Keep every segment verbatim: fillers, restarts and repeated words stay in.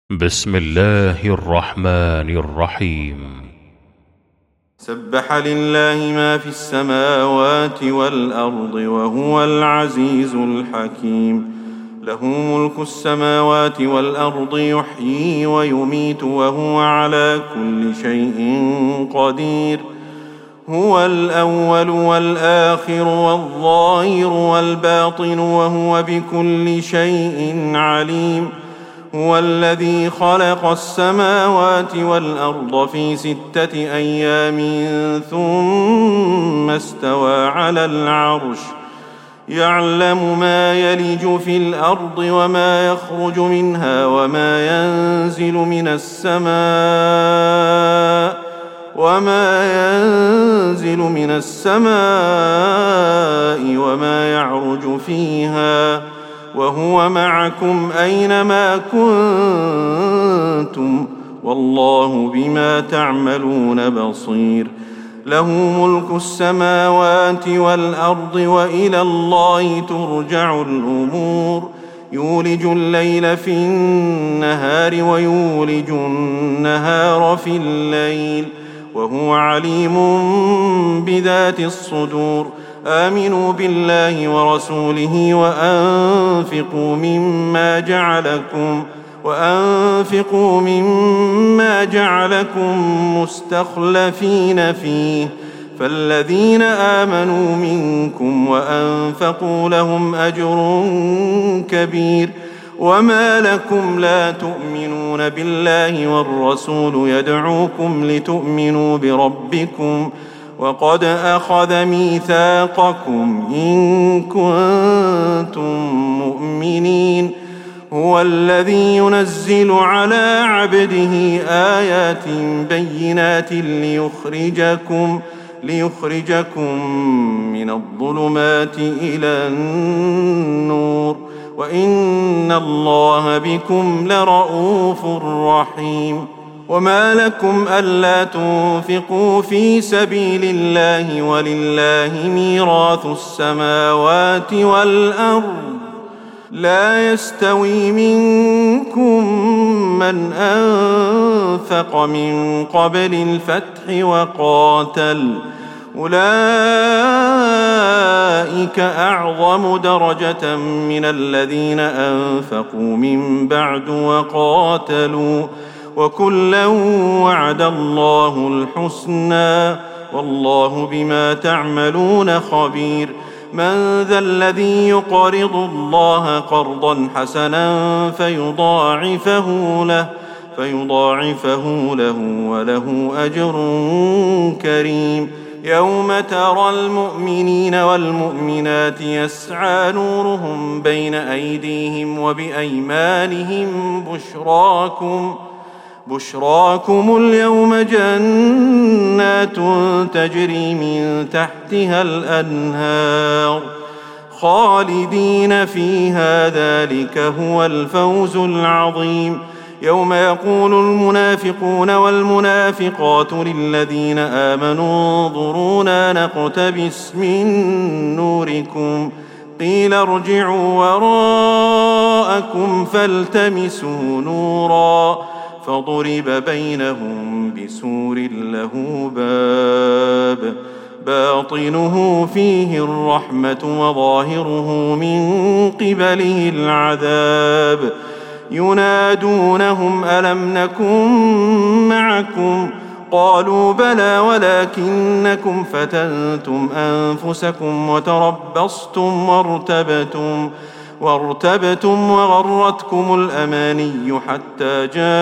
بسم الله الرحمن الرحيم. سبح لله ما في السماوات والأرض وهو العزيز الحكيم. له ملك السماوات والأرض يحيي ويميت وهو على كل شيء قدير. هو الأول والآخر والظاهر والباطن وهو بكل شيء عليم. هو الذي خلق السماوات والأرض في ستة أيام ثم استوى على العرش يعلم ما يلج في الأرض وما يخرج منها وما ينزل من السماء وما ينزل من السماء وما يعرج فيها وهو معكم أينما كنتم والله بما تعملون بصير. له ملك السماوات والأرض وإلى الله ترجع الأمور. يولج الليل في النهار ويولج النهار في الليل وهو عليم بذات الصدور. آمنوا بالله ورسوله وأنفقوا مما جعلكم وأنفقوا مما جعلكم مستخلفين فيه فالذين آمنوا منكم وأنفقوا لهم أجر كبير. وما لكم لا تؤمنون بالله والرسول يدعوكم لتؤمنوا بربكم وقد أخذ ميثاقكم إن كنتم مؤمنين. هو الذي ينزل على عبده آيات بينات ليخرجكم ليخرجكم من الظلمات إلى النور وإن الله بكم لرءوف رحيم. وما لكم ألا تنفقوا في سبيل الله ولله ميراث السماوات والأرض لا يستوي منكم من أنفق من قبل الفتح وقاتل أولئك أعظم درجة من الذين أنفقوا من بعد وقاتلوا وكلا وعد الله الحسنى والله بما تعملون خبير. من ذا الذي يقرض الله قرضا حسنا فيضاعفه له فيضاعفه له وله أجر كريم. يوم ترى المؤمنين والمؤمنات يسعى نورهم بين أيديهم وبأيمانهم بشراكم بشراكم اليوم جنات تجري من تحتها الأنهار خالدين فيها ذلك هو الفوز العظيم. يوم يقول المنافقون والمنافقات للذين آمنوا انظرونا نقتبس من نوركم قيل ارجعوا وراءكم فالتمسوا نورا فضرب بينهم بسور له باب باطنه فيه الرحمة وظاهره من قبله العذاب. ينادونهم ألم نكن معكم قالوا بلى ولكنكم فتنتم أنفسكم وتربصتم وارتبتم وارتبتم وغرتكم الأماني حتى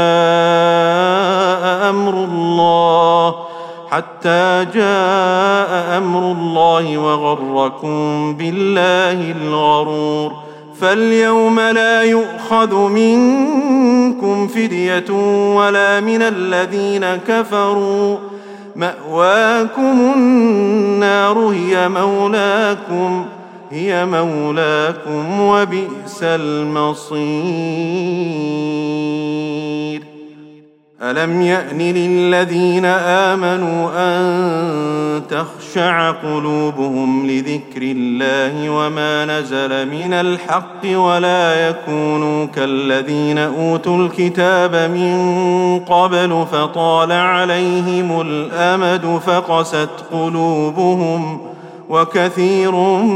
جاء أمر الله حتى جاء أمر الله وغركم بالله الغرور. فاليوم لا يؤخذ منكم فدية ولا من الذين كفروا مأواكم النار هي مولاكم هي مولاكم وبئس المصير. ألم يأن للذين آمنوا أن تخشع قلوبهم لذكر الله وما نزل من الحق ولا يكونوا كالذين أوتوا الكتاب من قبل فطال عليهم الأمد فقست قلوبهم وكثير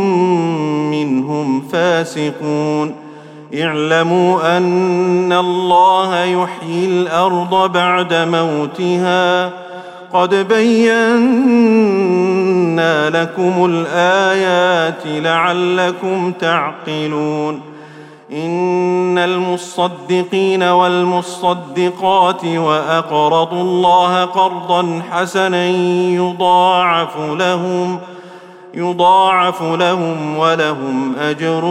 منهم فاسقون. اعلموا أن الله يحيي الأرض بعد موتها قد بينا لكم الآيات لعلكم تعقلون. إن المصدقين والمصدقات وأقرضوا الله قرضا حسنا يضاعف لهم يضاعف لهم ولهم أجر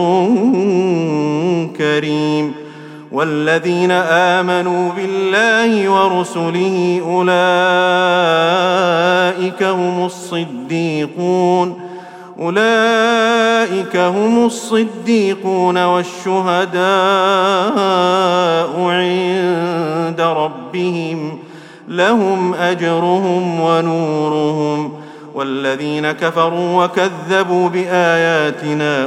كريم. والذين آمنوا بالله ورسله أولئك هم الصديقون أولئك هم الصديقون والشهداء عند ربهم لهم أجرهم ونورهم. والذين كفروا وكذبوا بآياتنا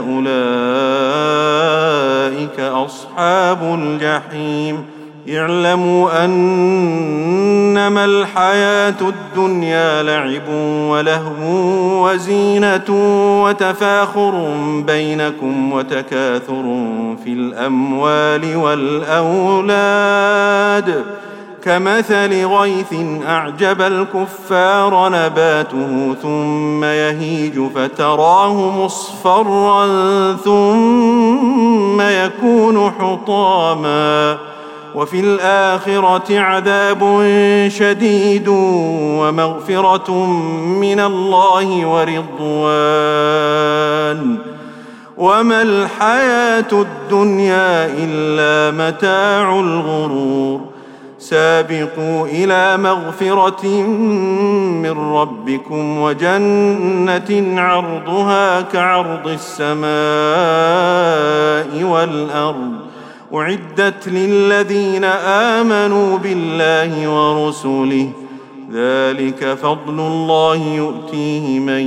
أولئك أصحاب الجحيم. اعلموا أنما الحياة الدنيا لعب ولهو وزينة وتفاخر بينكم وتكاثر في الأموال والأولاد كمثل غيث أعجب الكفار نباته ثم يهيج فتراه مصفرا ثم يكون حطاما وفي الآخرة عذاب شديد ومغفرة من الله ورضوان وما الحياة الدنيا إلا متاع الغرور. سابقوا إلى مغفرة من ربكم وجنة عرضها كعرض السماء والأرض أعدت للذين آمنوا بالله ورسله ذلك فضل الله يؤتيه من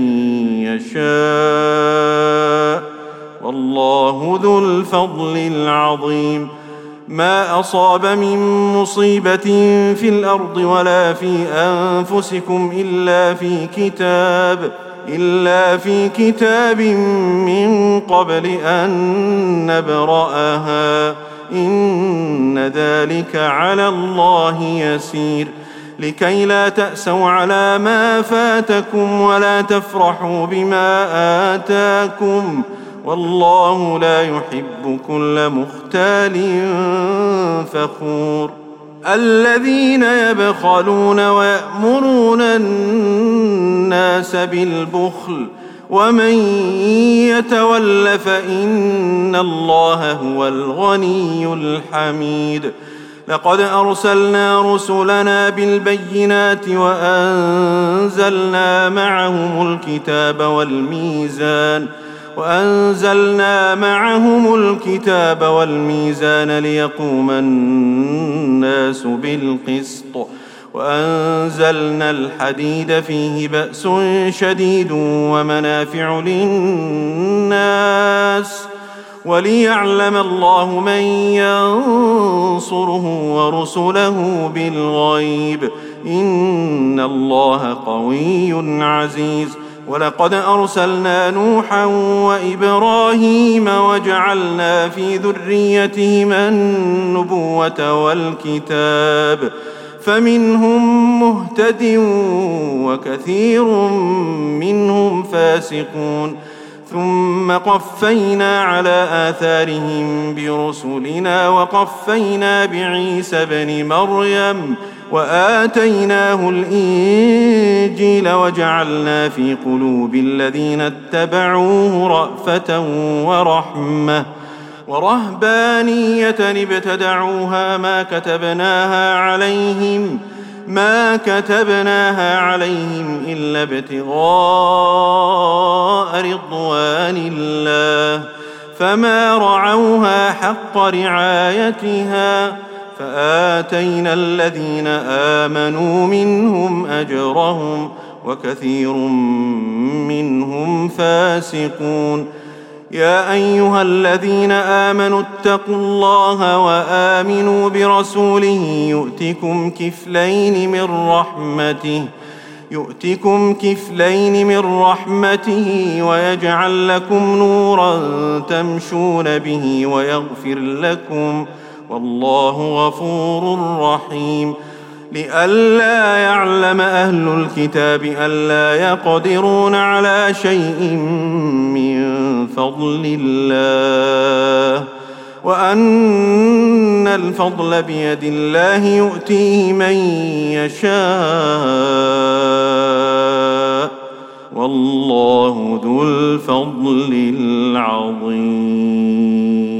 يشاء والله ذو الفضل العظيم. ما أصاب من مصيبة في الأرض ولا في أنفسكم إلا في كتاب إلا في كتاب من قبل أن نبرأها إن ذلك على الله يسير. لكي لا تأسوا على ما فاتكم ولا تفرحوا بما آتاكم والله لا يحب كل مختال فخور. الذين يبخلون ويأمرون الناس بالبخل ومن يتول فإن الله هو الغني الحميد. لقد أرسلنا رسلنا بالبينات وأنزلنا معهم الكتاب والميزان وأنزلنا معهم الكتاب والميزان ليقوم الناس بالقسط وأنزلنا الحديد فيه بأس شديد ومنافع للناس وليعلم الله من ينصره ورسله بالغيب إن الله قوي عزيز. ولقد أرسلنا نوحا وإبراهيم وجعلنا في ذريتهما النبوة والكتاب فمنهم مهتد وكثير منهم فاسقون. ثم قفينا على آثارهم برسلنا وقفينا بعيسى بن مريم وآتيناه الإنجيل وجعلنا في قلوب الذين اتبعوه رأفة ورحمة ورهبانية ابتدعوها ما كتبناها عليهم ما كتبناها عليهم إلا ابتغاء رضوان الله فما رعوها حق رعايتها فآتينا الذين آمنوا منهم أجرهم وكثير منهم فاسقون. يا أيها الذين آمنوا اتقوا الله وآمنوا برسوله يؤتكم كفلين من رحمته يؤتكم كفلين من رحمته ويجعل لكم نورا تمشون به ويغفر لكم والله غفور رحيم. لئلا يعلم أهل الكتاب ألا يقدرون على شيء من فضل الله وأن الفضل بيد الله يؤتيه من يشاء والله ذو الفضل العظيم.